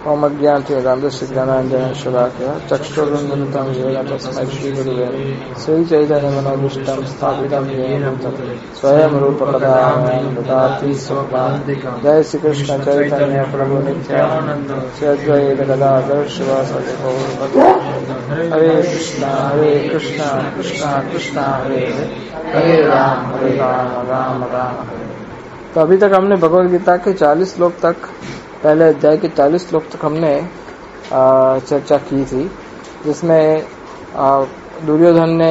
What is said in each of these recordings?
ओम अज्ञानतिमिरान्धस्य ज्ञानाञ्जनेन शलाकया चक्षुरुन्मिलितं येन तस्मै श्रीगुरुवे श्रीचैतन्यमनोभीष्टं स्थापितं येन भूतले स्वयं रूपकदा ददाति स्वपदान्तिकं। जय श्री कृष्ण चैतन्य प्रभु नित्यानंद श्री अद्वैत गदाधर शिवासादि गौरभक्तवृंद। हरे कृष्णा कृष्ण कृष्ण हरे हरे राम राम राम हरे। तो अभी तक हमने भगवद गीता के 40 श्लोक तक, पहले अध्याय के 40 श्लोक तक हमने चर्चा की थी, जिसमें दुर्योधन ने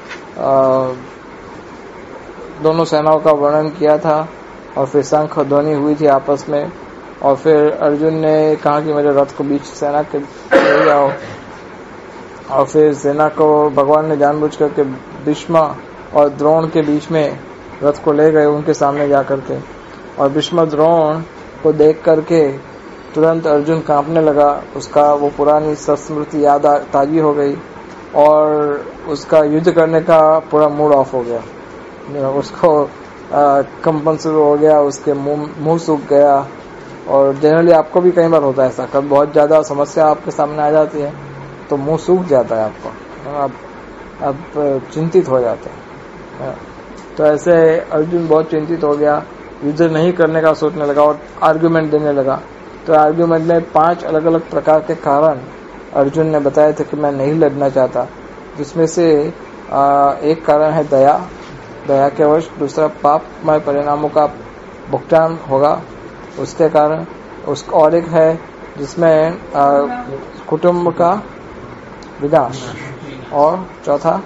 दोनों सेनाओं का वर्णन किया था और फिर शंख ध्वनि हुई थी आपस में, और फिर अर्जुन ने कहा कि मेरे रथ को बीच सेना के ले जाओ, और फिर सेना को भगवान ने जानबूझ करके भीष्म और द्रोण के बीच में रथ को ले गए उनके सामने जाकर के, और भीष्म द्रोण को देख करके तुरंत अर्जुन कांपने लगा। उसका वो पुरानी स्मृति याद ताजी हो गई और उसका युद्ध करने का पूरा मूड ऑफ हो गया। उसको कंपन शुरू हो गया, उसके मुंह सूख गया। और जनरली आपको भी कई बार होता है ऐसा, कब बहुत ज्यादा समस्या आपके सामने आ जाती है तो मुंह सूख जाता है आपका, आप चिंतित हो जाते हैं। तो ऐसे अर्जुन बहुत चिंतित हो गया, युद्ध नहीं करने का सोचने लगा और आर्ग्यूमेंट देने लगा। तो आर्ग्यूमेंट में 5 अलग अलग प्रकार के कारण अर्जुन ने बताए थे कि मैं नहीं लड़ना चाहता, जिसमें से एक कारण है दया के वश, दूसरा पापमय परिणामों का भुगतान होगा उसके कारण, और एक है जिसमें कुटुंब का विनाश, और चौथा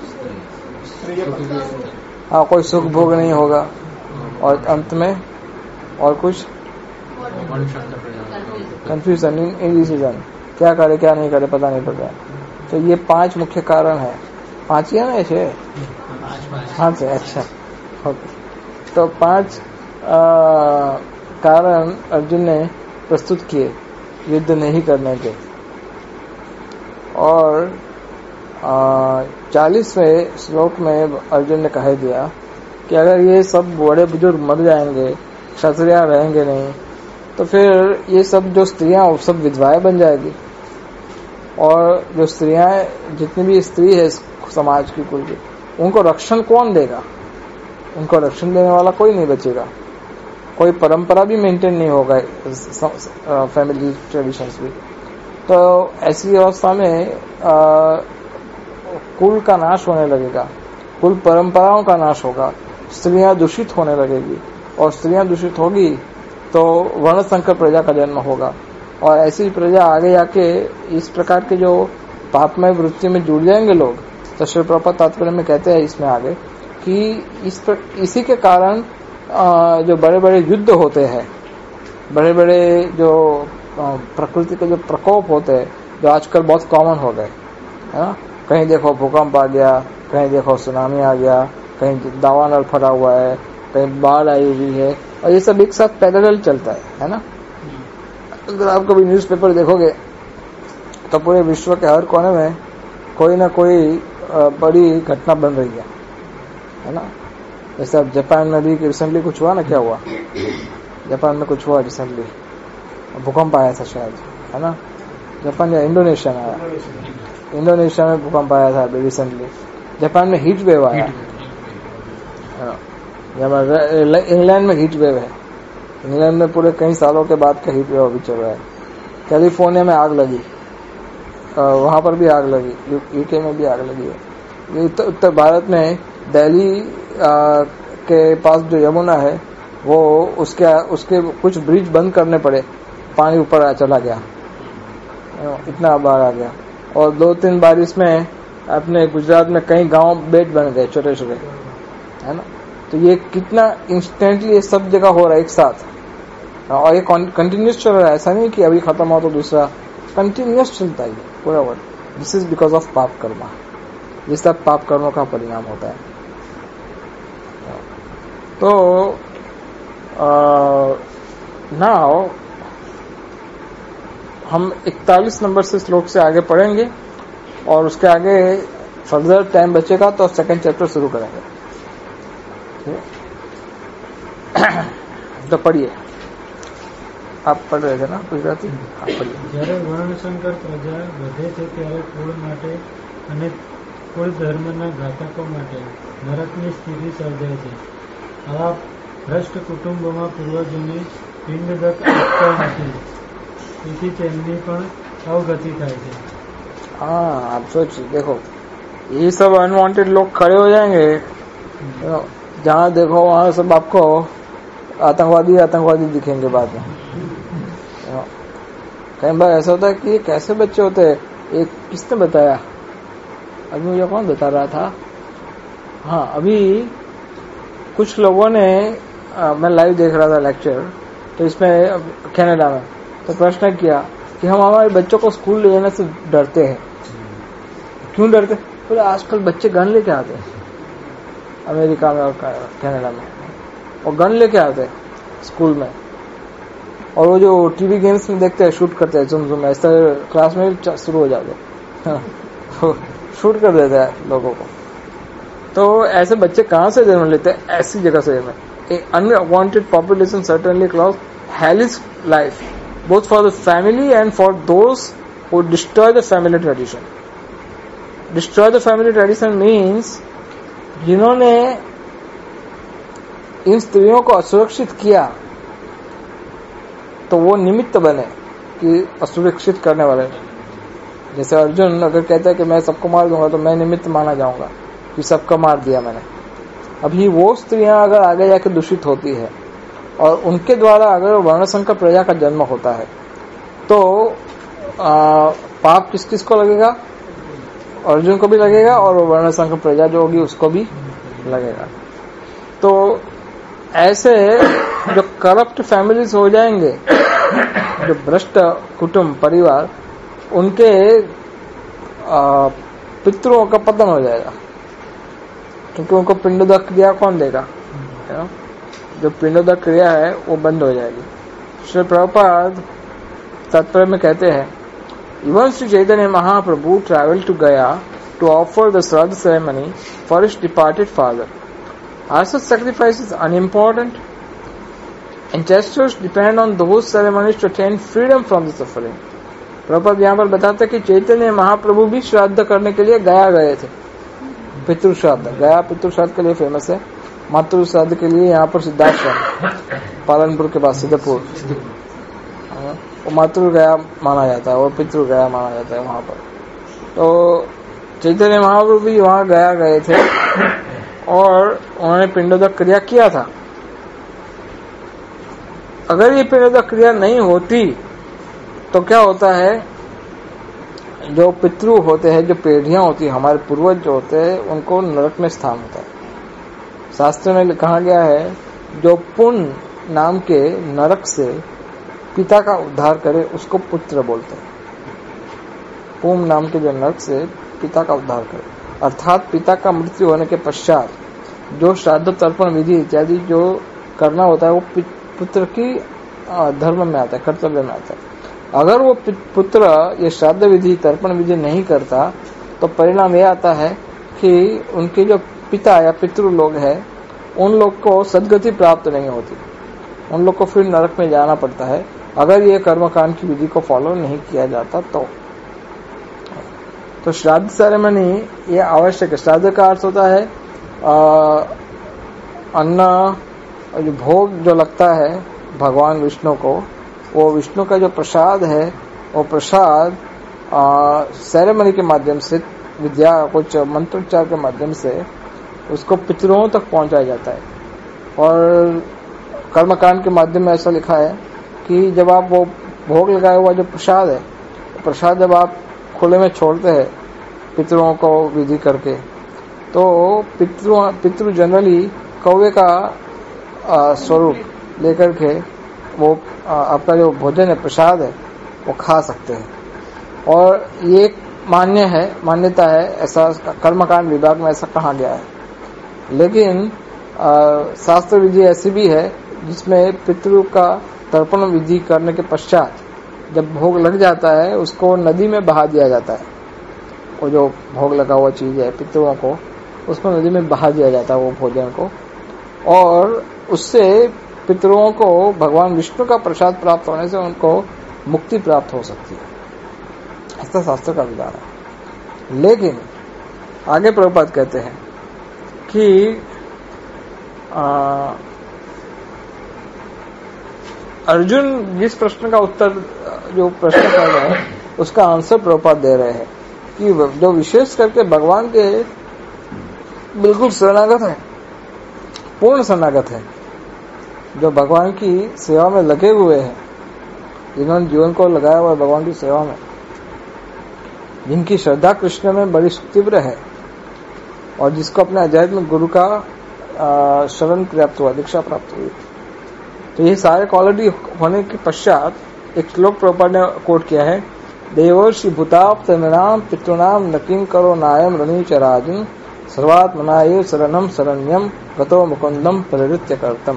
कोई सुख भोग नहीं होगा, और अंत में और कुछ कंफ्यूजन, इंडिसीजन, क्या करे क्या नहीं करे पता नहीं पड़ रहा। तो ये 5 मुख्य कारण है। 5 ही है ना ऐसे? 5 है, अच्छा ओके। तो 5 कारण अर्जुन ने प्रस्तुत किए युद्ध नहीं करने के। और 40वें श्लोक में अर्जुन ने कह दिया कि अगर ये सब बड़े बुजुर्ग मर जाएंगे, क्षत्रिय रहेंगे नहीं, तो फिर ये सब जो स्त्रियां वो सब विधवाएं बन जाएगी, और जो स्त्रियां, जितनी भी स्त्री है समाज की कुल की, उनको रक्षण कौन देगा? उनको रक्षण देने वाला कोई नहीं बचेगा, कोई परंपरा भी मेंटेन नहीं होगा, फैमिली ट्रेडिशंस भी। तो ऐसी अवस्था में कुल का नाश होने लगेगा, कुल परंपराओं का नाश होगा, स्त्रियां दूषित होने लगेगी, और स्त्रियां दूषित होगी तो वर्ण संकर प्रजा का जन्म होगा, और ऐसी प्रजा आगे जाके इस प्रकार के जो पापमय वृत्ति में जुड़ जाएंगे लोग। तो श्री प्रभुपाद तात्पर्य में कहते हैं इसमें आगे कि इसी के कारण जो बड़े बड़े युद्ध होते हैं, बड़े बड़े जो प्रकृति के जो प्रकोप होते हैं, जो आजकल बहुत कॉमन हो गए है ना, कहीं देखो भूकंप आ गया, कहीं देखो सुनामी आ गया, कहीं दावानल फटा हुआ है, कहीं बाढ़ आई हुई है, और ये सब एक साथ पैरेलल चलता है ना। अगर आप कभी न्यूज़पेपर देखोगे तो पूरे विश्व के हर कोने में कोई ना कोई बड़ी घटना बन रही है ना। जैसे अब जापान में भी रिसेंटली कुछ हुआ ना, क्या हुआ जापान में? कुछ हुआ रिसेंटली, भूकंप आया था शायद, है ना, जापान या इंडोनेशिया में आया, इंडोनेशिया में भूकंप आया था रिसेंटली। जापान में हीट वेव आया, इंग्लैंड में हीट वेव है, इंग्लैंड में पूरे कई सालों के बाद का हीट वेव अभी चल रहा है। कैलिफोर्निया में आग लगी, वहां पर भी आग लगी, यूके में भी आग लगी है। उत्तर भारत में दिल्ली के पास जो यमुना है, वो उसके कुछ ब्रिज बंद करने पड़े, पानी ऊपर चला गया, इतना बाढ़ आ गया। और 2-3 बारिश में अपने गुजरात में कई गांव बेट बन गए छोटे छोटे, है ना। तो ये कितना इंस्टेंटली ये सब जगह हो रहा है एक साथ, और ये कंटिन्यूस चल रहा है, ऐसा नहीं कि अभी खत्म हो तो दूसरा, कंटिन्यूस चलता है पूरा world. This is because of पाप कर्मा, ये सब पाप कर्मों का परिणाम होता है। तो नाउ हम 41 नंबर से श्लोक से आगे पढ़ेंगे, और उसके आगे फर्दर टाइम बचेगा तो 2nd चैप्टर शुरू करेंगे। तो पढ़िए। आप पढ़ रहे थे ना गुजराती? आप पढ़िए. જ્યારે વર્ણશંકર પ્રજા વધે છે ત્યારે કુળ માટે અને કુલ ધર્મના ઘાતકો માટે નરકની સ્થિતિ સર્જાય છે. આવા ભ્રષ્ટ કુટુંબોમાં પૂર્વજોને પિંડદક આપતા નથી, તેથી તેમની પણ અવગતિ થાય છે. हाँ, आप सोचिए, देखो ये सब अनवांटेड लोग खड़े हो जाएंगे, जहाँ देखो वहाँ सब आपको आतंकवादी दिखेंगे बाद में. कई बार ऐसा होता है कि ये कैसे बच्चे होते हैं. एक किसने बताया, अभी मुझे कौन बता रहा था, हाँ अभी कुछ लोगों ने, मैं लाइव देख रहा था लेक्चर, तो इसमें कनाडा में तो प्रश्न किया कि हम हमारे बच्चों को स्कूल ले जाने से डरते हैं. क्यों डरते? बोले आजकल बच्चे गन लेके आते हैं अमेरिका में और कनाडा में, और गन लेके आते हैं स्कूल में, और वो जो टीवी गेम्स में देखते हैं शूट करते हैं, जुम ऐसा क्लास में शुरू हो जाते हैं, शूट कर देता है लोगों को. तो ऐसे बच्चे कहाँ से जन्म लेते हैं? ऐसी जगह से. Unwanted population certainly clause hellish life both for the family and for those who destroy the family tradition. Destroy the family tradition means जिन्होंने इन स्त्रियों को असुरक्षित किया तो वो निमित्त बने कि असुरक्षित करने वाले. जैसे अर्जुन अगर कहता है कि मैं सबको मार दूंगा तो मैं निमित्त माना जाऊंगा कि सबको मार दिया मैंने. अभी वो स्त्रियां अगर आगे जाके दूषित होती है और उनके द्वारा अगर वर्णशंकर प्रजा का जन्म होता है तो पाप किस किस को लगेगा? अर्जुन को भी लगेगा और वर्णशंकर प्रजा जो होगी उसको भी लगेगा. तो ऐसे जो करप्ट फैमिलीज हो जाएंगे, जो भ्रष्ट कुटुंब परिवार, उनके पितरों का पतन हो जाएगा, क्योंकि उनको पिंडोदक क्रिया कौन देगा? जो पिंडोदक क्रिया है वो बंद हो जाएगी. श्री प्रभुपाद तात्पर्य में कहते हैं, even Shri Chaitanya Mahaprabhu travel to Gaya to offer the shraddha ceremony for his departed father. Are such sacrifices unimportant? Ancestors depend on those ceremonies to attain freedom from the suffering. Prabhupada यहाँ पर बताते कि चैतन्य महाप्रभु भी श्राद्ध करने के लिए गया गए थे. पितृ श्राद्ध, गया पितृ श्राद्ध के लिए फेमस है. मातृ श्राद्ध के लिए यहाँ पर सिद्धाश्रम पालनपुर के पास सिद्धपुर, वो मातृ गया माना जाता है और पितृ गया माना जाता है वहां पर. तो चैतन्य महाप्रभु भी वहां गया गए थे और उन्होंने पिंडोदक क्रिया किया था. अगर ये पिंडोदक क्रिया नहीं होती तो क्या होता है, जो पितृ होते हैं, जो पीढ़ियां होती है, हमारे पूर्वज जो होते हैं, उनको नरक में स्थान होता है. शास्त्र में कहा गया है, जो पुण्य नाम के नरक से पिता का उद्धार करे उसको पुत्र बोलते हैं. पुण्य नाम के जो नरक से पिता का उद्धार करे, अर्थात पिता का मृत्यु होने के पश्चात जो श्राद्ध तर्पण विधि इत्यादि जो करना होता है वो पुत्र की धर्म में आता है, कर्तव्य में आता है. अगर वो पुत्र ये श्राद्ध विधि तर्पण विधि नहीं करता तो परिणाम यह आता है कि उनके जो पिता या पितृ लोग हैं उन लोग को सद्गति प्राप्त नहीं होती, उन लोग को फिर नरक में जाना पड़ता है अगर ये कर्मकांड की विधि को फॉलो नहीं किया जाता. तो श्राद्ध सेरेमनी ये आवश्यक है. श्राद्ध का अर्थ होता है अन्न, जो भोग जो लगता है भगवान विष्णु को, वो विष्णु का जो प्रसाद है वो प्रसाद सेरेमनी के माध्यम से, विद्या कुछ मंत्रोच्चार के माध्यम से उसको पितरों तक पहुंचाया जाता है. और कर्मकांड के माध्यम में ऐसा लिखा है कि जब आप वो भोग लगाया हुआ जो प्रसाद है, प्रसाद जब आप खुले में छोड़ते हैं पितरों को विधि करके, तो पितृ जनरली कौवे का स्वरूप लेकर के वो आपका जो भोजन है, प्रसाद है, वो खा सकते हैं. और ये एक मान्यता है, ऐसा कर्मकांड विभाग में ऐसा कहा गया है. लेकिन शास्त्र विधि ऐसी भी है जिसमें पितृ का तर्पण विधि करने के पश्चात जब भोग लग जाता है उसको नदी में बहा दिया जाता है. वो जो भोग लगा हुआ चीज है पितरों को, उसको नदी में बहा दिया जाता है वो भोजन को, और उससे पितरों को भगवान विष्णु का प्रसाद प्राप्त होने से उनको मुक्ति प्राप्त हो सकती है, ऐसा शास्त्र का विधान है। लेकिन आगे प्रभुपाद कहते हैं कि अर्जुन जिस प्रश्न का उत्तर जो प्रश्न कर रहे हैं उसका आंसर प्रभुपाद दे रहे हैं कि जो विशेष करके भगवान के बिल्कुल शरणागत है, पूर्ण शरणागत है, जो भगवान की सेवा में लगे हुए हैं, जिन्होंने जीवन को लगाया हुआ है भगवान की सेवा में, जिनकी श्रद्धा कृष्ण में बड़ी तीव्र है और जिसको अपने आध्यात्मिक गुरु का शरण प्राप्त हुआ, दीक्षा प्राप्त हुई, तो ये सारे क्वालिटी होने के पश्चात एक श्लोक प्रभुपाद ने कोट किया है, देवर्षि भूताप्त नृणाम पितृणाम नकिं करो नायम रणीचराजन सर्वात्मनाय शरणम शरण्यम गतो मुकुंदम परिहृत्य कर्तम।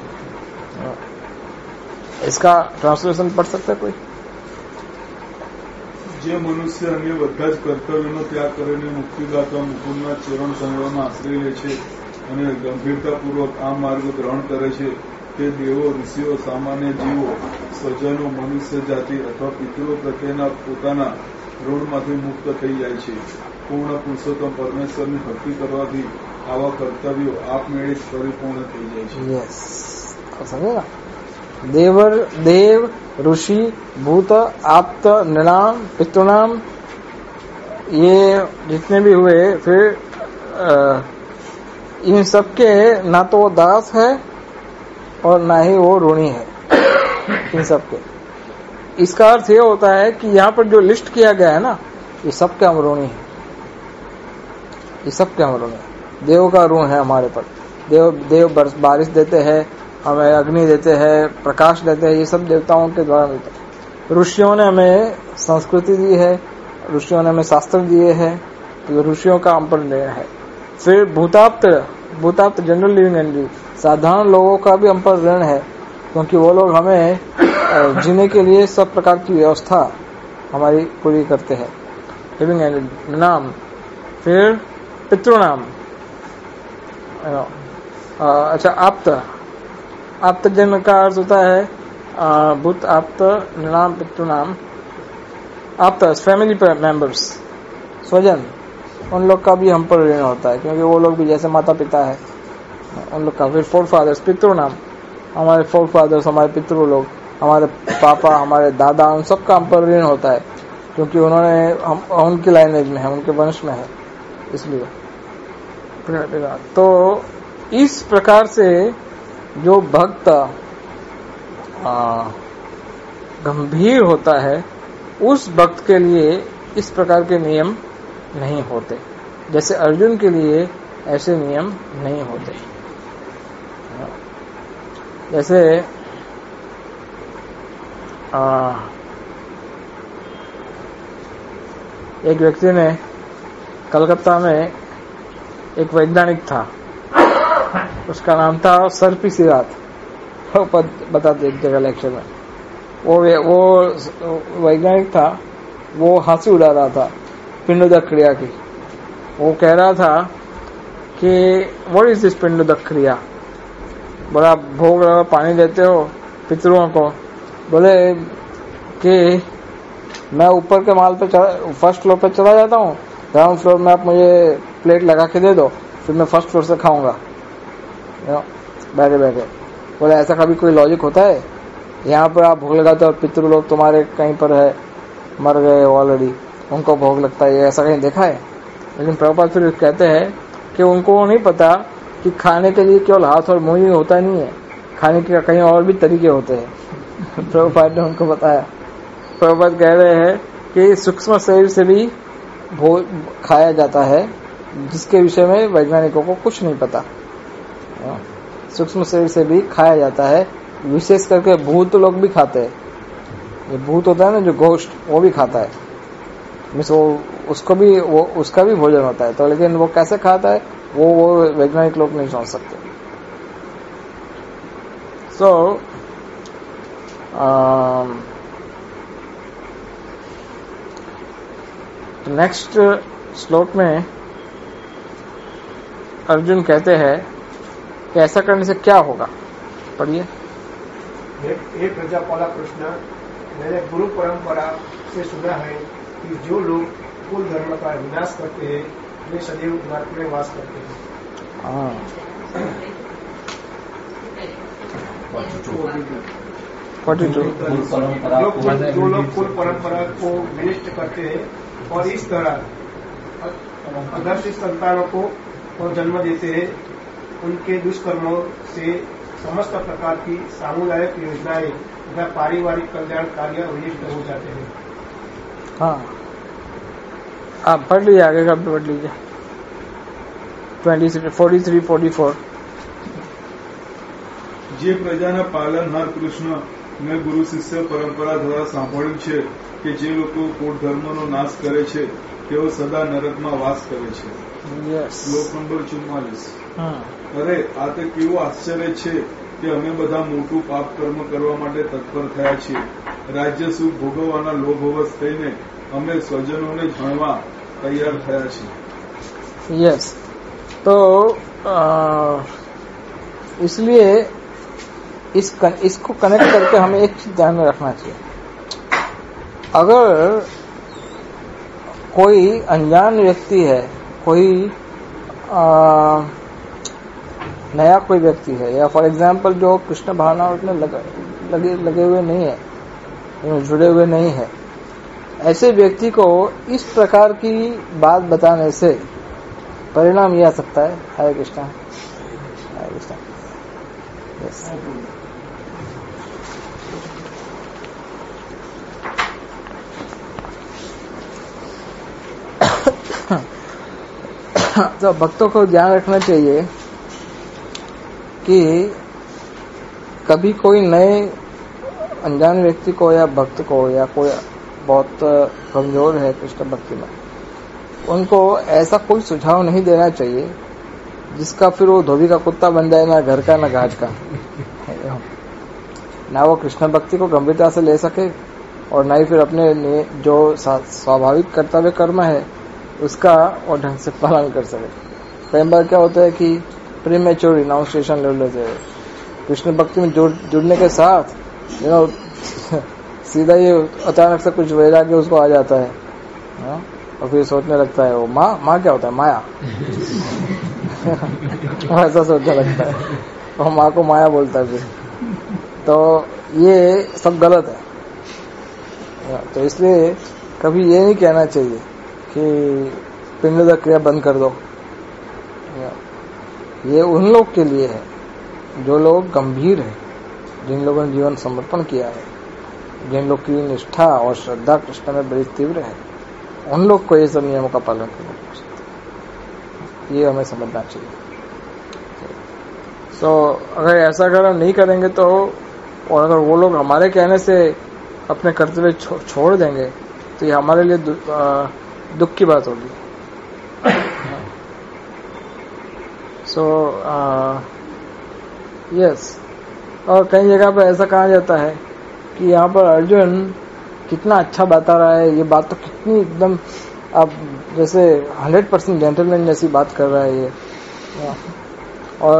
इसका ट्रांसलेशन पढ़ सकता है कोई? જે મનુષ્ય અન્ય બધા જ કર્તવ્યનો ત્યાગ કરીને મુક્તિદાતા મુકુંદના ચરણ કમળોમાં આશ્રય લે છે અને ગંભીરતાપૂર્વક આ માર્ગ ગ્રહણ કરે છે, તે દેવો, ઋષિઓ, સામાન્ય જીવો, સ્વજનો, મનુષ્ય જાતિ અથવા પિતૃઓ પ્રત્યેના પોતાના ઋણમાંથી મુક્ત થઈ જાય છે. પૂર્ણ પુરુષોત્તમ પરમેશ્વરની ભક્તિ કરવાથી આવા કર્તવ્યો આપમેળે જ પરિપૂર્ણ થઈ જાય છે. यस, समझे ना? देव, ऋषि, भूत, आप्त, नृणाम, पितृणाम, ये जितने भी हुए, फिर इन सबके ना तो वो दास है और ना ही वो ऋणी है, इन सबके। इसका अर्थ ये होता है कि यहाँ पर जो लिस्ट किया गया है ना, ये सबके हम ऋणी हैं, ये सबके हम ऋणी हैं। देव का ऋण है हमारे पर, देव बारिश देते हैं, हमें अग्नि देते हैं, प्रकाश देते हैं, ये सब देवताओं के द्वारा मिलता है। ऋषियों ने हमें संस्कृति दी है, ऋषियों ने हमें शास्त्र दिए हैं, तो ऋषियों का हम पर ऋण है। फिर भूताप्त जनरल लिविंग एनर्जी, साधारण लोगों का भी हम पर ऋण है, क्योंकि वो लोग हमें जीने के लिए सब प्रकार की व्यवस्था हमारी पूरी करते हैं। लिविंग एनर्जी नाम। फिर पितृनाम, अच्छा आप्त जन का अर्थ होता है भूत आप्त नाम पितृनाम। आप्त फैमिली मेंबर्स, स्वजन, उन लोग का भी हम पर ऋण होता है, क्योंकि वो लोग भी जैसे माता पिता है उन लोग का। फिर फोर फादर्स, पितृनाम, हमारे फोर फादर्स, हमारे पितृ लोग, हमारे पापा, हमारे दादा, उन सब का हम पर ऋण होता है, क्योंकि उन्होंने हम उनकी लाइनेज में है, उनके वंश में है, इसलिए। तो इस प्रकार से जो भक्त गंभीर होता है, उस भक्त के लिए इस प्रकार के नियम नहीं होते, जैसे अर्जुन के लिए ऐसे नियम नहीं होते। जैसे एक व्यक्ति ने कलकत्ता में एक वैज्ञानिक था, उसका नाम था सर पी सिरात, बताते एक जगह लेक्चर में। वो वैज्ञानिक था, वो हंसी उड़ा रहा था पिंडोदक क्रिया की। वो कह रहा था कि व्हाट इज दिस पिंडोदक क्रिया, बड़ा भोग लगा पानी देते हो पितरों को। बोले कि मैं ऊपर के माल पे फर्स्ट फ्लोर पे चला जाता हूँ, ग्राउंड फ्लोर में आप मुझे प्लेट लगा के दे दो, फिर मैं फर्स्ट फ्लोर से खाऊंगा बैठे बैठे। बोले ऐसा कभी कोई लॉजिक होता है? यहाँ पर आप भोग लगाते हो और पितृ लोग तुम्हारे कहीं पर है, मर गए ऑलरेडी, उनको भोग लगता है, ऐसा कहीं देखा है? लेकिन प्रभुपाद फिर कहते हैं कि उनको नहीं पता कि खाने के लिए केवल हाथ और मुंह ही होता नहीं है, खाने के कहीं और भी तरीके होते हैं। प्रभुपाद ने उनको बताया। प्रभुपाद कह रहे हैं कि सूक्ष्म शरीर से भी भोग खाया जाता है, जिसके विषय में वैज्ञानिकों को कुछ नहीं पता। सूक्ष्म शरीर से भी खाया जाता है, विशेष करके भूत लोग भी खाते हैं। ये भूत होता है ना, जो गोश्त, वो भी खाता है, मीन्स वो उसका भी भोजन होता है। तो लेकिन वो कैसे खाता है वो वैज्ञानिक लोग नहीं समझ सकते। सो नेक्स्ट श्लोक में अर्जुन कहते हैं कि ऐसा करने से क्या होगा। पढ़िए। एक प्रजापाला प्रश्न, मैंने गुरु परंपरा से सुना है कि जो लोग कुल धर्म का विनाश करते हैं वे सदैव नरक में वास करते हैं। हाँ, 42। जो लोग कुल परंपरा को विनष्ट करते हैं और इस तरह आदर्श संतानों को जन्म देते हैं, उनके दुष्कर्मों से समस्त प्रकार की सामुदायिक योजनाएं तथा पारिवारिक कल्याण कार्य विनष्ट हो जाते हैं। हाँ, आप पढ़ लीजिए, आगे का भी पढ़ लीजिए। 43, 44। જે પ્રજાના પાલનહાર કૃષ્ણ મેં ગુરુ શિષ્ય પરંપરા દ્વારા સાંભળ્યું છે કે જે લોકો કૂટ ધર્મનો નાશ કરે છે તેઓ સદા નરકમાં વાસ કરે છે. શ્લોક નંબર 44. અરે આ તો કેવું આશ્ચર્ય છે કે અમે બધા મોટું પાપ કર્મ કરવા માટે તત્પર થયા છીએ. રાજ્ય સુખ ભોગવવાના લોભવશ થઈને અમે સ્વજનોને જાણવા તૈયાર થયા છીએ. यस, तो इसलिए इसको कनेक्ट करके हमें एक चीज ध्यान में रखना चाहिए। अगर कोई अनजान व्यक्ति है, कोई नया कोई व्यक्ति है, या फॉर एग्जाम्पल जो कृष्ण भावना में लगे हुए नहीं है, जुड़े हुए नहीं है, ऐसे व्यक्ति को इस प्रकार की बात बताने से परिणाम यह आ सकता है। हरे कृष्णा, हरे कृष्णा। यस, तो भक्तों को ध्यान रखना चाहिए कि कभी कोई नए अनजान व्यक्ति को या भक्त को या कोई बहुत कमजोर है कृष्ण भक्ति में, उनको ऐसा कोई सुझाव नहीं देना चाहिए जिसका फिर वो धोबी का कुत्ता बन जाए, ना घर का ना घाट का, ना वो कृष्ण भक्ति को गंभीरता से ले सके और ना ही फिर अपने जो स्वाभाविक कर्तव्य कर्म है उसका वो ढंग से पालन कर सके। कई बार क्या होता है कि प्रीमेच्योर रिनाउंसिएशन ले लेते हैं कृष्ण भक्ति में जुड़ने के साथ, सीधा ये अचानक से कुछ वैराग्य उसको आ जाता है, और फिर सोचने लगता है वो माँ क्या होता है, माया। ऐसा सोचने लगता है और माँ को माया बोलता है फिर। तो ये सब गलत है। तो इसलिए कभी ये नहीं कहना चाहिए कि पिंडदान क्रिया बंद कर दो। ये उन लोग के लिए है जो लोग गंभीर है, जिन लोगों ने जीवन समर्पण किया है, जिन लोग की निष्ठा और श्रद्धा कृष्ण में बड़ी तीव्र है, उन लोग को ये सब नियमों का पालन करना चाहिए। ये हमें समझना चाहिए। तो अगर ऐसा अगर हम नहीं करेंगे तो, और अगर वो लोग हमारे कहने से अपने कर्तव्य छोड़ देंगे तो ये हमारे लिए दुख की बात होगी। यस, और कई जगह पर ऐसा कहा जाता है कि यहाँ पर अर्जुन कितना अच्छा बता रहा है, ये बात तो कितनी एकदम अब जैसे 100% जेंटलमैन जैसी बात कर रहा है ये। और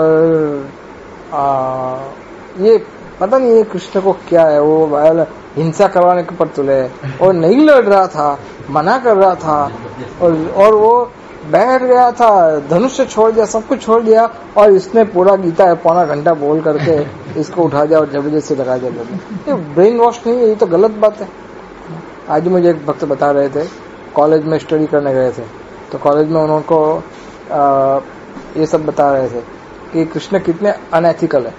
ये पता नहीं ये कृष्ण को क्या है, वो हिंसा करवाने के पर तुले है, और नहीं लड़ रहा था, मना कर रहा था, और वो बैठ गया था, धनुष छोड़ दिया, सब कुछ छोड़ दिया, और इसने पूरा गीता है पौना घंटा बोल करके इसको उठा दिया और जबरदस्ती लगा दिया। ये ब्रेन वॉश नहीं है, ये तो गलत बात है। आज मुझे एक भक्त बता रहे थे, कॉलेज में स्टडी करने गए थे, तो कॉलेज में उनको ये सब बता रहे थे कि कृष्ण कितने अनएथिकल है।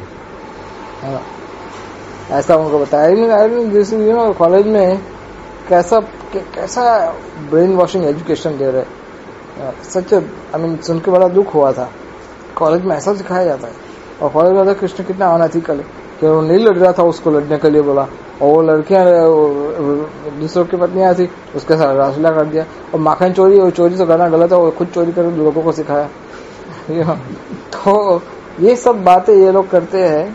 ऐसा उनको बताया। कॉलेज में कैसा ब्रेन वॉशिंग एजुकेशन दे रहे, सच सुन के बड़ा दुख हुआ था। कॉलेज में ऐसा सिखाया जाता है, और कॉलेज में कृष्ण कितना अनएथिकल है कि वो नहीं लड़ रहा था, उसको लड़ने के लिए बोला, और वो लड़कियां दूसरों की पत्नियां थी, उसके साथ रासलीला कर दिया, और माखन चोरी, और चोरी तो करना गलत है, वो खुद चोरी कर लोगों को सिखाया। तो ये सब बातें ये लोग करते हैं,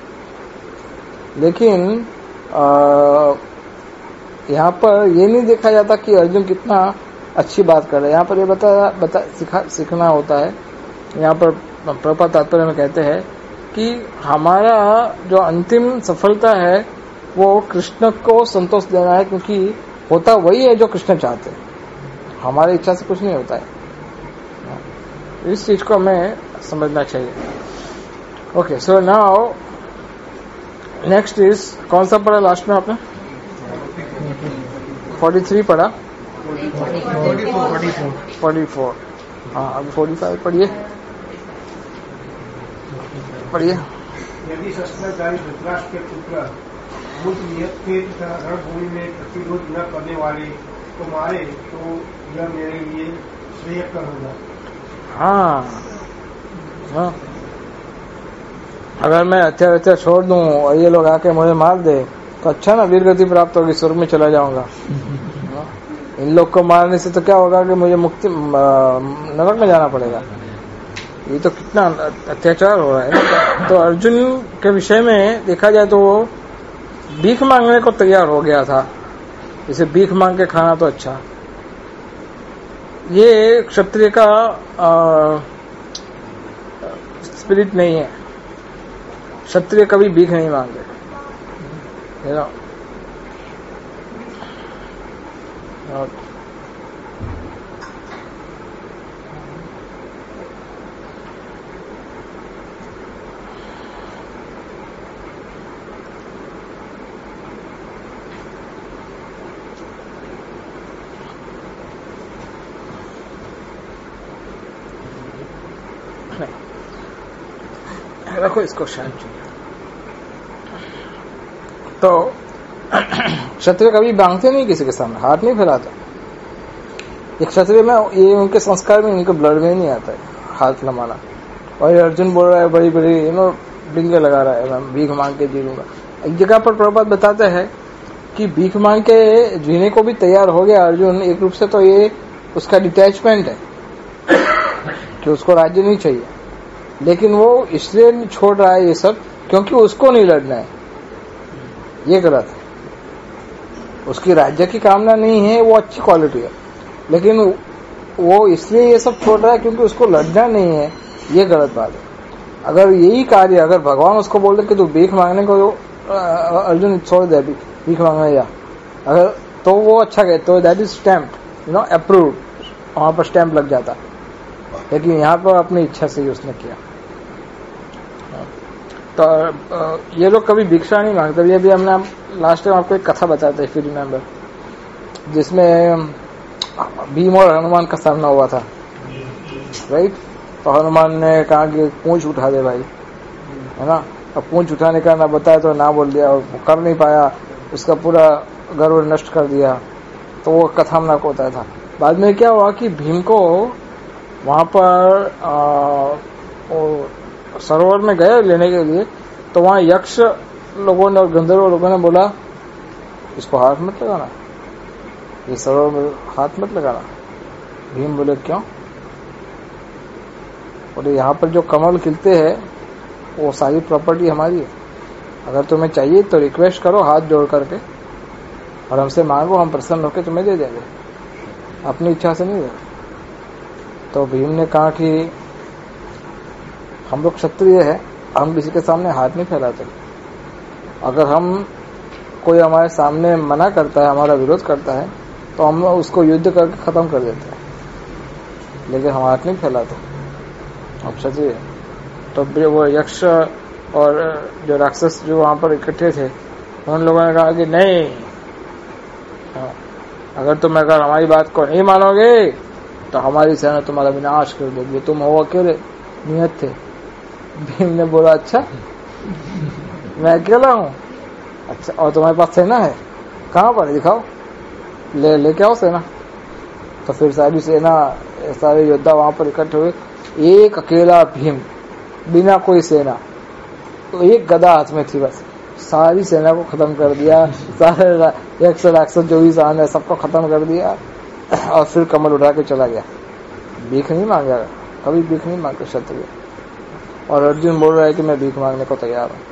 लेकिन यहाँ पर ये नहीं देखा जाता कि अर्जुन कितना अच्छी बात कर रहा है। यहाँ पर ये सीखना होता है। यहाँ पर प्रभुपाद तात्पर्य में कहते हैं कि हमारा जो अंतिम सफलता है वो कृष्ण को संतोष देना है, क्योंकि होता वही है जो कृष्ण चाहते हैं, हमारी इच्छा से कुछ नहीं होता है। इस चीज को हमें समझना चाहिए। Okay, so now next is, कौन सा पढ़ा लास्ट में आपने? 43 पढ़ा, 44। हाँ, अभी 45 पढ़िए। यदि शस्त्रधारी धृतराष्ट्र के पुत्र बुद्ध नियत थे तथा रणभूमि में प्रतिरोध न करने वाले को मारे तो यह मेरे लिए श्रेयस्कर होगा। हाँ, अगर मैं हत्या छोड़ दूं और ये लोग आके मुझे मार दे तो अच्छा ना, वीर गति प्राप्त होगी, स्वर्ग में चला जाऊंगा। इन लोग को मारने से तो क्या होगा कि मुझे मुक्ति नरक में जाना पड़ेगा। ये तो कितना अत्याचार हो रहा है ना। तो अर्जुन के विषय में देखा जाए तो वो भीख मांगने को तैयार हो गया था, इसे भीख मांग के खाना तो अच्छा। ये क्षत्रिय का स्पिरिट नहीं है। क्षत्रिय कभी भीख नहीं मांगे, you know? रखो इसको शांति। तो क्षत्रिय कभी मांगते नहीं किसी के सामने, हाथ नहीं फैलाते। एक क्षत्रिय में ये उनके संस्कार में, उनके ब्लड में नहीं आता है हाथ लमाना। और अर्जुन बोल रहा है बड़ी बड़ी डिंगे लगा रहा है, मैं भीख मांग के जी लूंगा। एक जगह पर प्रभुपाद बताते हैं कि भीख मांग के जीने को भी तैयार हो गया अर्जुन। एक रूप से तो ये उसका डिटैचमेंट है कि उसको राज्य नहीं चाहिए, लेकिन वो इसलिए छोड़ रहा है ये सब क्योंकि उसको नहीं लड़ना है। ये गलत है। उसकी राज्य की कामना नहीं है, वो अच्छी क्वालिटी है, लेकिन वो इसलिए ये सब छोड़ रहा है क्योंकि उसको लड़ना नहीं है। ये गलत बात है। अगर यही कार्य, अगर भगवान उसको बोल दे कि तू भीख मांगने को अर्जुन छोड़ दे, भीख मांगने जा, अगर तो वो अच्छा गए तो दैट इज स्टैम्प, अप्रूव्ड, वहां पर स्टैम्प लग जाता। लेकिन यहाँ पर अपनी इच्छा से ही उसने किया। तो ये लोग कभी भिक्षा नहीं मांगते। ये भी हमने लास्ट टाइम आपको एक कथा बताया था, इफ यू रिमेम्बर, जिसमें भीम और हनुमान का सामना हुआ था, राइट। तो हनुमान ने कहा कि पूंछ उठा दे भाई, है ना। अब पूंछ उठाने का ना बताया तो ना बोल दिया, कर नहीं पाया, उसका पूरा गर्व नष्ट कर दिया। तो वो कथा हमने आपको बताया था। बाद में क्या हुआ कि भीम को वहां पर सरोवर में गए लेने के लिए, तो वहां यक्ष लोगों ने और गंधर्व लोगों ने बोला इसको हाथ मत लगाना, ये सरोवर में हाथ मत लगाना। भीम बोले क्यों? बोले यहाँ पर जो कमल खिलते हैं वो सारी प्रॉपर्टी हमारी है, अगर तुम्हें चाहिए तो रिक्वेस्ट करो हाथ जोड़ करके और हमसे मांगो, हम प्रसन्न होकर तुम्हें दे देंगे, अपनी इच्छा से नहीं दे। तो भीम ने कहा कि हम लोग क्षत्रिय है, हम किसी के सामने हाथ नहीं फैलाते। अगर हम कोई हमारे सामने मना करता है, हमारा विरोध करता है, तो हम उसको युद्ध करके खत्म कर देते हैं, लेकिन हम हाथ नहीं फैलाते, हम क्षत्रिय। तो वो यक्ष और जो राक्षस जो वहां पर इकट्ठे थे, उन लोगों ने कहा कि नहीं, अगर हमारी बात को नहीं मानोगे तो हमारी सेना तुम्हारा विनाश कर देगी, तुम हो अकेले नियत थे। भीम ने बोला अच्छा मैं अकेला हूँ, अच्छा और तुम्हारे पास सेना है, कहाँ पर दिखाओ, लेके आओ सेना। तो फिर सारी सेना, सारे योद्धा वहां पर इकट्ठे हुए, एक अकेला भीम बिना कोई सेना, तो एक गदा हाथ में थी, बस सारी सेना को खत्म कर दिया, सारे 100 जो भी सामने सबको खत्म कर दिया और फिर कमल उठा के चला गया। भीख नहीं मांगा, कभी भीख नहीं मांगते क्षत्रिय। और अर्जुन बोल रहा है कि मैं भीख मांगने को तैयार हूँ।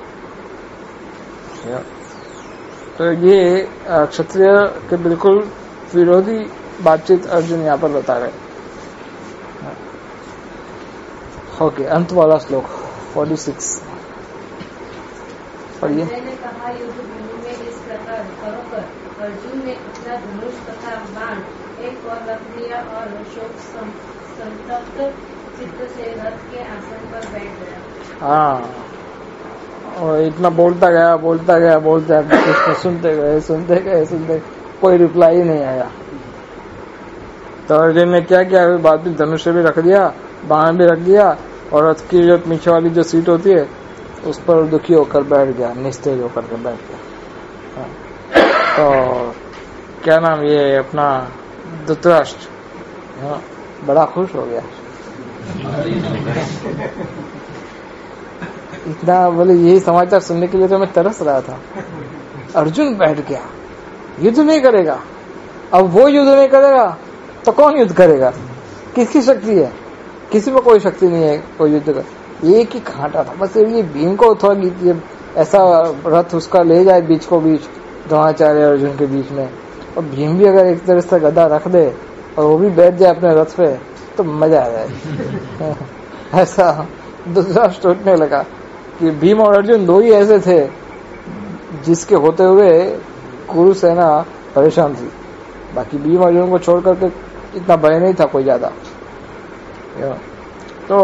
तो ये क्षत्रिय के बिल्कुल विरोधी बातचीत अर्जुन यहाँ पर बता रहे। ओके, अंत वाला श्लोक 46। पढ़िए। संजय ने कहा, युद्ध भूमि में इस प्रकार कहोकर अर्जुन ने अपना धनुष तथा बाण एक और रख दिया और शोक संतप्त चित्त से रथ के आसन पर बैठ गया। हाँ, और इतना बोलता गया कृष्ण सुनते गए, कोई रिप्लाई ही नहीं आया। तो अर्जुन ने क्या किया, बाद में धनुष भी रख दिया, बाण भी रख दिया, और रथ की जो पीछे वाली जो सीट होती है उस पर दुखी होकर बैठ गया, निस्तेज होकर के बैठ गया। हाँ। तो क्या नाम, ये अपना धृतराष्ट्र, हाँ, बड़ा खुश हो गया। इतना बोले, यही समाचार सुनने के लिए तो मैं तरस रहा था। अर्जुन बैठ गया, युद्ध नहीं करेगा। अब वो युद्ध नहीं करेगा तो कौन युद्ध करेगा? किसकी शक्ति है? किसी में कोई शक्ति नहीं है कोई युद्ध कर। एक ही घाटा था बस, ये भीम को थोड़ा ऐसा रथ उसका ले जाए बीच को बीच, द्रोणाचार्य अर्जुन के बीच में, और भीम भी अगर एक तरह से गदा रख दे और वो भी बैठ जाए अपने रथ पे तो मजा आ जाए। ऐसा धृतराष्ट्र सोचने लगा कि भीम और अर्जुन दो ही ऐसे थे जिसके होते हुए कुरु सेना परेशान थी। बाकी भीम अर्जुन को छोड़ करके इतना भय नहीं था कोई ज्यादा। तो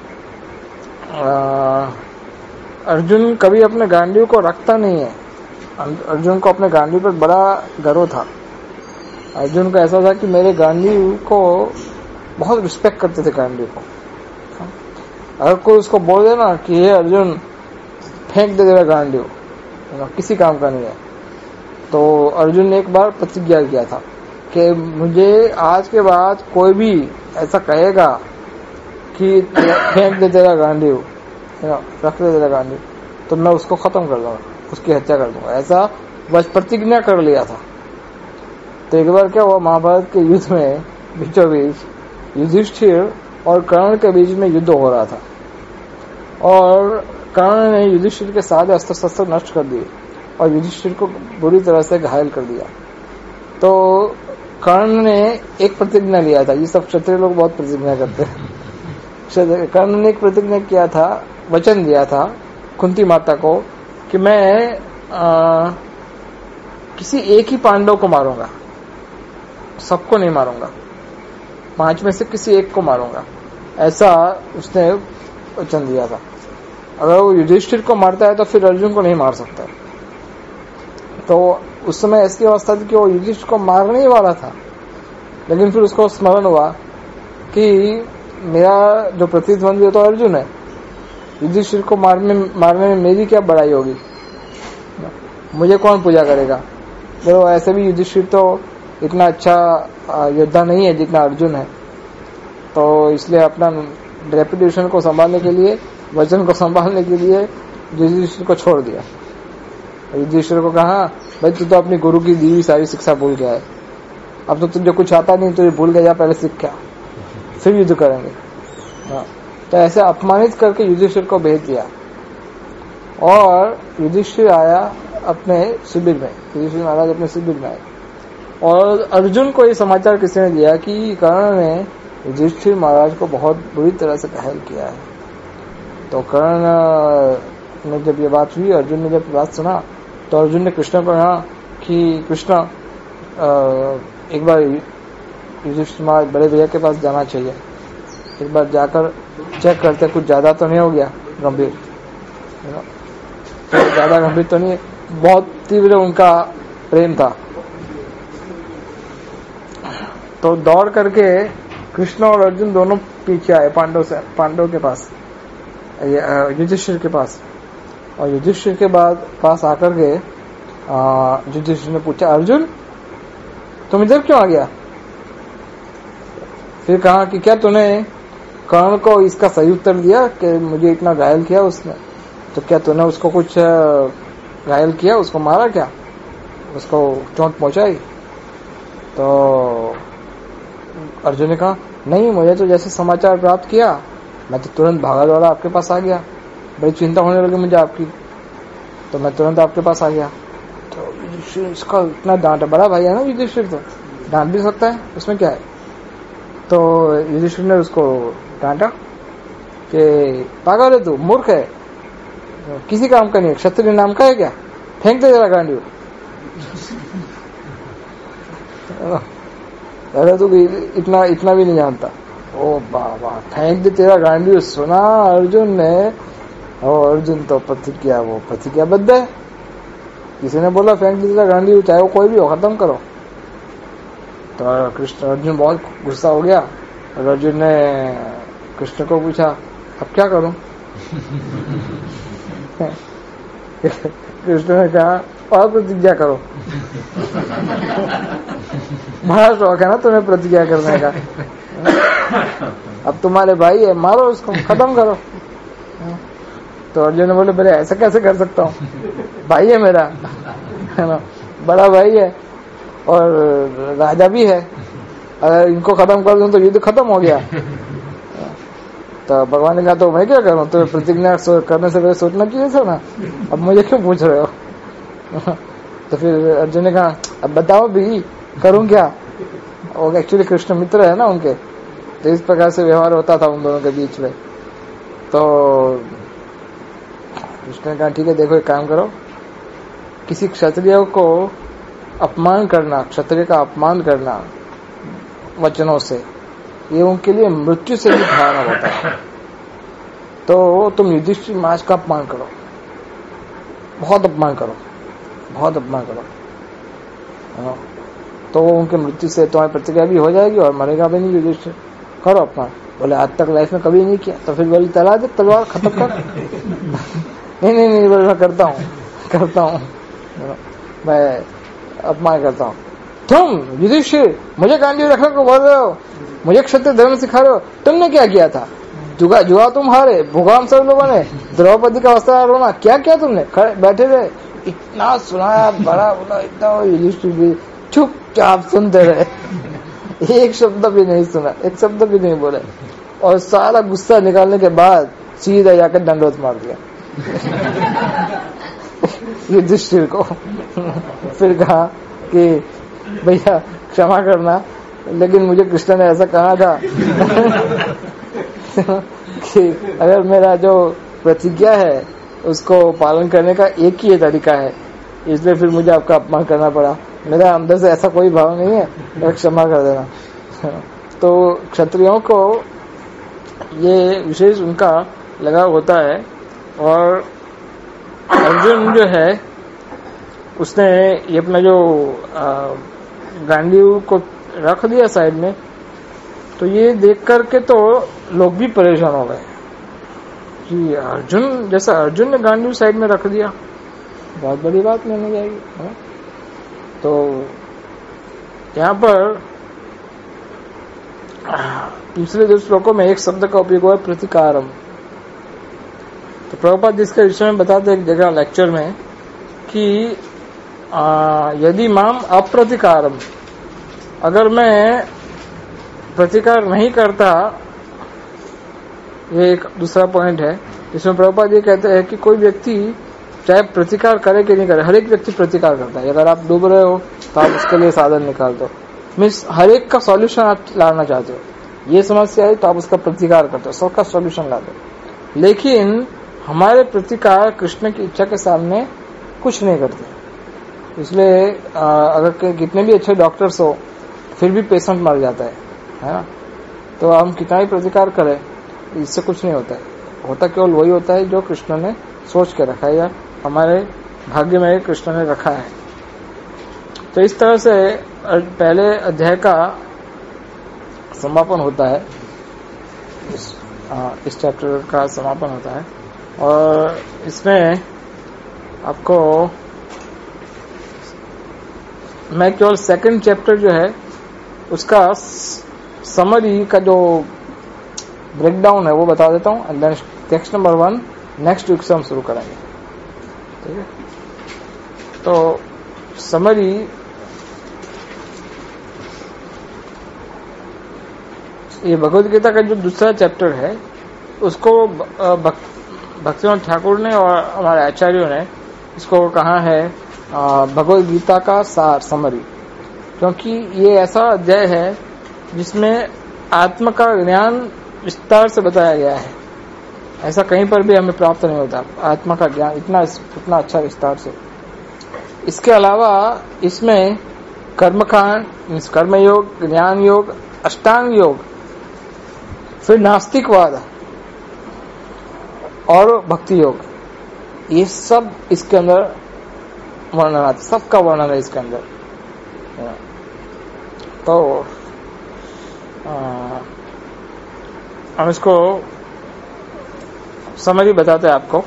अर्जुन कभी अपने गांडीव को रखता नहीं है। अर्जुन को अपने गांडीव पर बड़ा गर्व था। अर्जुन को ऐसा था कि मेरे गांडीव को बहुत रिस्पेक्ट करते थे गांडीव को। अगर कोई उसको बोल देना कि ये अर्जुन फेंक दे तेरा गांडीव, किसी काम का नहीं है, तो अर्जुन ने एक बार प्रतिज्ञा किया था कि मुझे आज के बाद कोई भी ऐसा कहेगा कि फेंक दे तेरा गांडीव, रख दे तेरा गांडीव, तो मैं उसको खत्म कर दूंगा, उसकी हत्या कर दूंगा। ऐसा बस प्रतिज्ञा कर लिया था। तो एक बार क्या हुआ, महाभारत के युद्ध में बीचों बीच युधिष्ठिर और कर्ण के बीच में युद्ध हो रहा था, और कर्ण ने युधिष्ठिर के सारे अस्त्र शस्त्र नष्ट कर दिए और युधिष्ठिर को बुरी तरह से घायल कर दिया। तो कर्ण ने एक प्रतिज्ञा लिया था, ये सब क्षत्रिय लोग बहुत प्रतिज्ञा करते हैं। कर्ण ने एक प्रतिज्ञा किया था, वचन दिया था कुंती माता को कि मैं किसी एक ही पांडव को मारूंगा, सबको नहीं मारूंगा, 5 में से किसी एक को मारूंगा, ऐसा उसने वचन दिया था। अगर वो युधिष्ठिर को मारता है तो फिर अर्जुन को नहीं मार सकता। तो उस समय ऐसी अवस्था थी कि वो युधिष्ठिर को मारने ही वाला था, लेकिन फिर उसको स्मरण हुआ कि मेरा जो प्रतिद्वंदी तो अर्जुन है, युधिष्ठिर को मारने में मेरी क्या बड़ाई होगी, मुझे कौन पूजा करेगा। तो ऐसे भी युधिष्ठिर तो इतना अच्छा योद्धा नहीं है जितना अर्जुन है, तो इसलिए अपना रेपुटेशन को संभालने के लिए, वचन को संभालने के लिए युधिष्ठिर को छोड़ दिया। युधिष्ठिर को कहा, भाई तू तो अपनी गुरु की दी हुई सारी शिक्षा भूल गया है, अब तो तुझे कुछ आता नहीं, तुझे भूल गया, पहले सीख क्या, फिर युद्ध करेंगे। हाँ, तो ऐसे अपमानित करके युधिष्ठिर को भेज दिया, और युधिष्ठिर आया अपने शिविर में, युधिष्ठिर महाराज अपने शिविर में आए, और अर्जुन को ये समाचार किसी ने दिया कि कर्ण ने युधिष्ठिर महाराज को बहुत बुरी तरह से घायल किया है। तो कर्ण ने जब ये बात हुई, अर्जुन ने जब बात सुना, तो अर्जुन ने कृष्ण को कहा कि कृष्ण एक बार युधिष्ठिर महाराज बड़े भैया के पास जाना चाहिए, एक बार जाकर चेक करते कुछ ज्यादा तो नहीं हो गया गंभीर, तो ज्यादा गंभीर तो नहीं, बहुत तीव्र उनका प्रेम था। तो दौड़ करके कृष्ण और अर्जुन दोनों पीछे आए पांडव के पास, युधिष्ठिर के पास, और युधिष्ठिर के बाद पास आकर के युधिष्ठिर ने पूछा, अर्जुन तुम इधर क्यों आ गया? फिर कहा कि क्या तूने कर्ण को इसका सही उत्तर दिया कि मुझे इतना घायल किया उसने, तो क्या तूने उसको कुछ घायल किया, उसको मारा क्या, उसको चोट पहुंचाई? तो अर्जुन ने कहा, नहीं, मुझे तो जैसे समाचार प्राप्त किया मैं तो तुरंत भागा दौड़ा आपके पास आ गया, बड़ी चिंता होने लगी मुझे आपकी, तो मैं तुरंत आपके पास आ गया। तो युधिष्ठिर इसका इतना डांटा, बड़ा भाई है ना युधिष्ठिर, तो डांट भी सकता है, उसमें क्या है। तो युधिष्ठिर ने उसको डांटा कि पागल है तू, मूर्ख है, किसी काम का नहीं है। क्षत्रिय नाम का है क्या? फेंक दे जरा गांडी। अरे तू इतना भी नहीं जानता। ओ बाबा, फेंक दे तेरा गांडी। सुना अर्जुन ने, और अर्जुन तो प्रतिज्ञाबद्ध है। किसी ने बोला फेंक दे तेरा गांडी, चाहे वो कोई भी हो, खत्म करो। तो अर्जुन बहुत गुस्सा हो गया और अर्जुन ने कृष्ण को पूछा, अब क्या करूं? कृष्ण ने कहा, और प्रतिज्ञा करो। बड़ा शौक है ना तुम्हें प्रतिज्ञा करने का। अब तुम्हारे भाई है, मारो उसको, खत्म करो। तो अर्जुन ने बोले, बोले ऐसा कैसे कर सकता हूँ, भाई है मेरा, है ना, बड़ा भाई है और राजा भी है। अगर इनको खत्म कर दूं तो युद्ध खत्म हो गया। तो भगवान ने कहा, तो मैं क्या करूं? तो प्रतिज्ञा करने से पहले सोचना चाहिए था ना, अब मुझे क्यों पूछ रहे हो? तो फिर अर्जुन ने कहा, अब बताओ भी, करूं क्या? वो एक्चुअली कृष्ण मित्र है ना उनके, तो इस प्रकार से व्यवहार होता था उन दोनों के बीच में। तो कृष्ण ने कहा, ठीक है, देखो एक काम करो, किसी क्षत्रिय को अपमान करना, क्षत्रिय का अपमान करना वचनों से, ये उनके लिए मृत्यु से भी भयानक होता है। तो तुम युधिष्ठिर महाराज का अपमान करो, बहुत अपमान करो, बहुत अपमान करो, तो उनके मृत्यु से तुम्हारी प्रतिक्रिया भी हो जाएगी और मरेगा भी नहीं युधिष्ठिर। करो अपमान। बोले आज तक लाइफ में कभी नहीं किया। तो फिर बोले चला दे तलवार, खत्म कर। नहीं बोले मैं करता हूँ, मैं अपमान करता हूँ। तुम युधिष्ठिर मुझे गांधी रखने को बोल रहे हो, मुझे क्षत्रिय धर्म सिखा रहे हो, तुमने क्या किया था? जुआ तुम हारे, भूखा हम सब लोगों ने, द्रौपदी का वस्त्र रोना, क्या किया तुमने? खड़े बैठे रहे, इतना सुनाया, बड़ा बोला, इतना। युधिष्ठिर भी चुपचाप सुनते रहे, एक शब्द भी नहीं सुना, एक शब्द भी नहीं बोले। और सारा गुस्सा निकालने के बाद सीधा जाकर दंडवत मार दिया युधिष्ठिर को। फिर कहा कि भैया क्षमा करना, लेकिन मुझे कृष्ण ने ऐसा कहा था कि अगर मेरा जो प्रतिज्ञा है उसको पालन करने का एक ही तरीका है, इसलिए फिर मुझे आपका अपमान करना पड़ा। मेरा अंदर से ऐसा कोई भाव नहीं है, मेरा क्षमा कर देना। तो क्षत्रियों को ये विशेष उनका लगाव होता है। और अर्जुन जो है उसने ये अपना जो गांडीव को रख दिया साइड में, तो ये देख करके तो लोग भी परेशान हो गए कि अर्जुन ने गांडीव साइड में रख दिया, बहुत बड़ी बात मानी जाएगी, है? तो यहाँ पर दूसरे दो श्लोकों में एक शब्द का उपयोग हुआ है, प्रतिकारम। तो प्रभुपाद जिसके विषय में बताते एक जगह लेक्चर में कि यदि माम अप्रतिकारम, अगर मैं प्रतिकार नहीं करता, ये एक दूसरा पॉइंट है जिसमें प्रभुपाद ये कहते हैं कि कोई व्यक्ति चाहे प्रतिकार करे कि नहीं करे, हर एक व्यक्ति प्रतिकार करता है। अगर आप डूब रहे हो तो आप उसके लिए साधन निकाल दो, मीन्स हर एक का सॉल्यूशन आप लाना चाहते हो। ये समस्या है तो आप उसका प्रतिकार करते हो, सबका सॉल्यूशन ला दो। लेकिन हमारे प्रतिकार कृष्ण की इच्छा के सामने कुछ नहीं करते। इसलिए अगर कितने भी अच्छे डॉक्टर्स हो फिर भी पेशेंट मर जाता है ना। तो हम कितना ही प्रतिकार करें, इससे कुछ नहीं होता है। होता केवल वही होता है जो कृष्ण ने सोच के रखा है या हमारे भाग्य में कृष्ण ने रखा है। तो इस तरह से पहले अध्याय का समापन होता है, इस चैप्टर का समापन होता है। और इसमें आपको मैं केवल सेकंड चैप्टर जो है उसका समरी का जो ब्रेकडाउन है वो बता देता हूँ, and then text number 1 next week से हम शुरू करेंगे, ठीक है। तो समरी ये भगवद गीता का जो दूसरा चैप्टर है उसको भक्तिनाथ ठाकुर ने और हमारे आचार्यों ने इसको कहा है भगवद गीता का सार, समरी। क्योंकि ये ऐसा अध्याय है जिसमें आत्मा का ज्ञान विस्तार से बताया गया है। ऐसा कहीं पर भी हमें प्राप्त नहीं होता आत्मा का ज्ञान इतना अच्छा विस्तार से। इसके अलावा इसमें कर्मकांड, कर्मयोग, ज्ञान योग, अष्टांग योग, फिर नास्तिकवाद और भक्ति योग, ये सब इसके अंदर वर्णन आता, सबका वर्णन है इसके अंदर। तो हम इसको समरी बताते हैं आपको।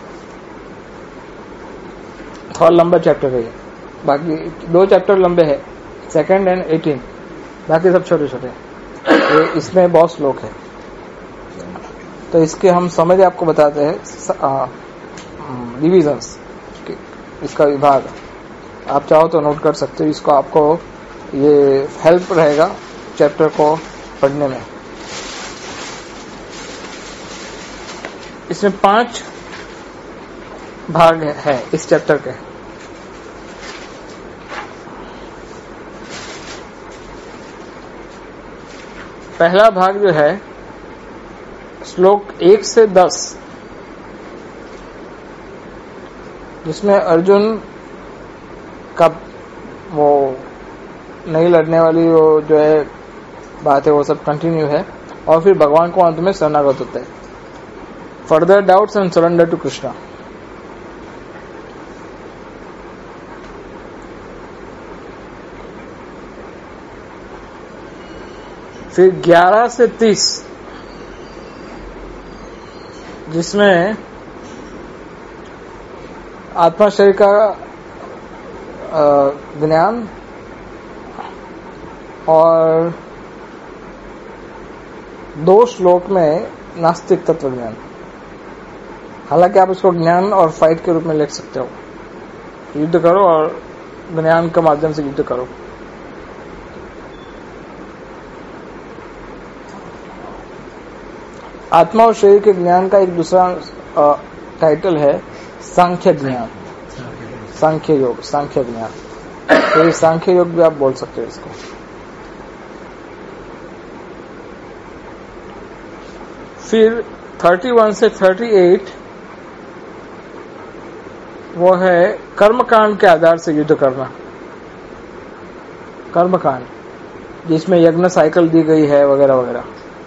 थोड़ा लंबा चैप्टर है ये, बाकी 2 चैप्टर लंबे हैं, 2nd and 18, बाकी सब छोटे छोटे। इसमें बहुत श्लोक है, तो इसके हम समरी आपको बताते हैं, डिविजन्स, इसका विभाग। आप चाहो तो नोट कर सकते हो इसको, आपको ये हेल्प रहेगा चैप्टर को पढ़ने में। इसमें 5 भाग है इस चैप्टर के। पहला भाग जो है श्लोक 1 से 10, जिसमें अर्जुन का वो नहीं लड़ने वाली वो जो है बात है वो सब कंटिन्यू है, और फिर भगवान को अंत में शरणागत होते हैं। Further doubts and surrender to Krishna. फिर 11 से 30 जिसमें आत्मा शरीर का ज्ञान और 2 श्लोक में नास्तिक तत्व ज्ञान। हालांकि आप इसको ज्ञान और फाइट के रूप में लिख सकते हो, युद्ध करो और ज्ञान के माध्यम से युद्ध करो। आत्मा और शरीर के ज्ञान का एक दूसरा टाइटल है सांख्य ज्ञान, सांख्य योग, सांख्य ज्ञान। तो ये सांख्य योग भी आप बोल सकते हो इसको। फिर 31 से 38 वो है कर्मकांड के आधार से युद्ध करना। कर्मकांड जिसमें यज्ञ साइकिल दी गई है वगैरह वगैरह।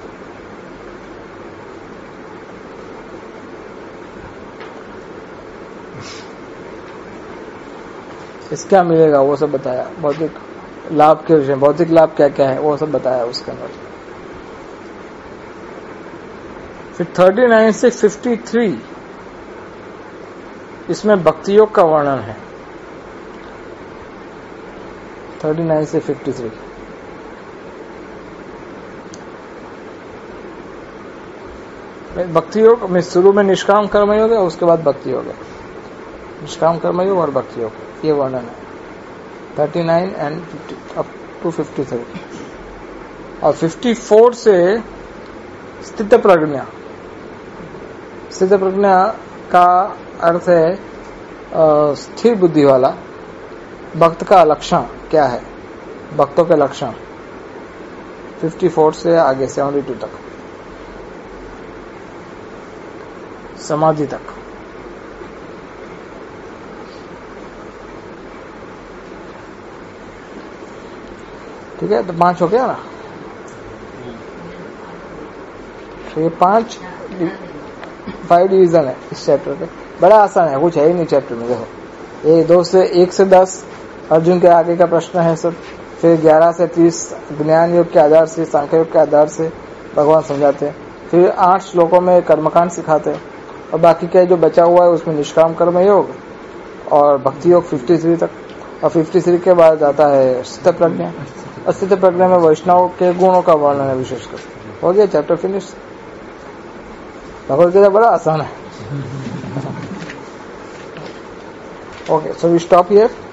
इसका क्या मिलेगा वो सब बताया। भौतिक लाभ के विषय, भौतिक लाभ क्या क्या है वो सब बताया उसके अंदर। फिर 39 से 53 इसमें भक्ति योग का वर्णन है। 39 से 53 भक्ति योग में शुरू में निष्काम कर्म योग है, उसके बाद भक्ति योग है। निष्काम कर्म योग और भक्ति योग ये वर्णन है 39 एंड 50 अप टू 53। और 54 से स्थित प्रज्ञा। स्थित प्रज्ञा का अर्थ है स्थिर बुद्धि वाला। भक्त का लक्षण क्या है, भक्तों के लक्षण 54 से आगे 72 तक, समाधि तक। ठीक है, तो 5 हो गया ना। तो ये 5 डिवीजन है इस चैप्टर के। बड़ा आसान है, कुछ है ही नहीं चैप्टर में। देखो ये 1 से 10 अर्जुन के आगे का प्रश्न है सब। फिर 11 से 30 ज्ञान योग के आधार से, सांख्य योग के आधार से भगवान समझाते हैं। फिर 8 श्लोकों में कर्मकांड सिखाते हैं, और बाकी का जो बचा हुआ है उसमें निष्काम कर्म योग और भक्ति योग 53 तक। और 53 के बाद आता है स्थित प्रज्ञा। स्थित प्रज्ञा में वैष्णव के गुणों का वर्णन है विशेषकर। हो गया चैप्टर फिनिश। भगवद गीता बड़ा आसान है। Okay, so we stop here.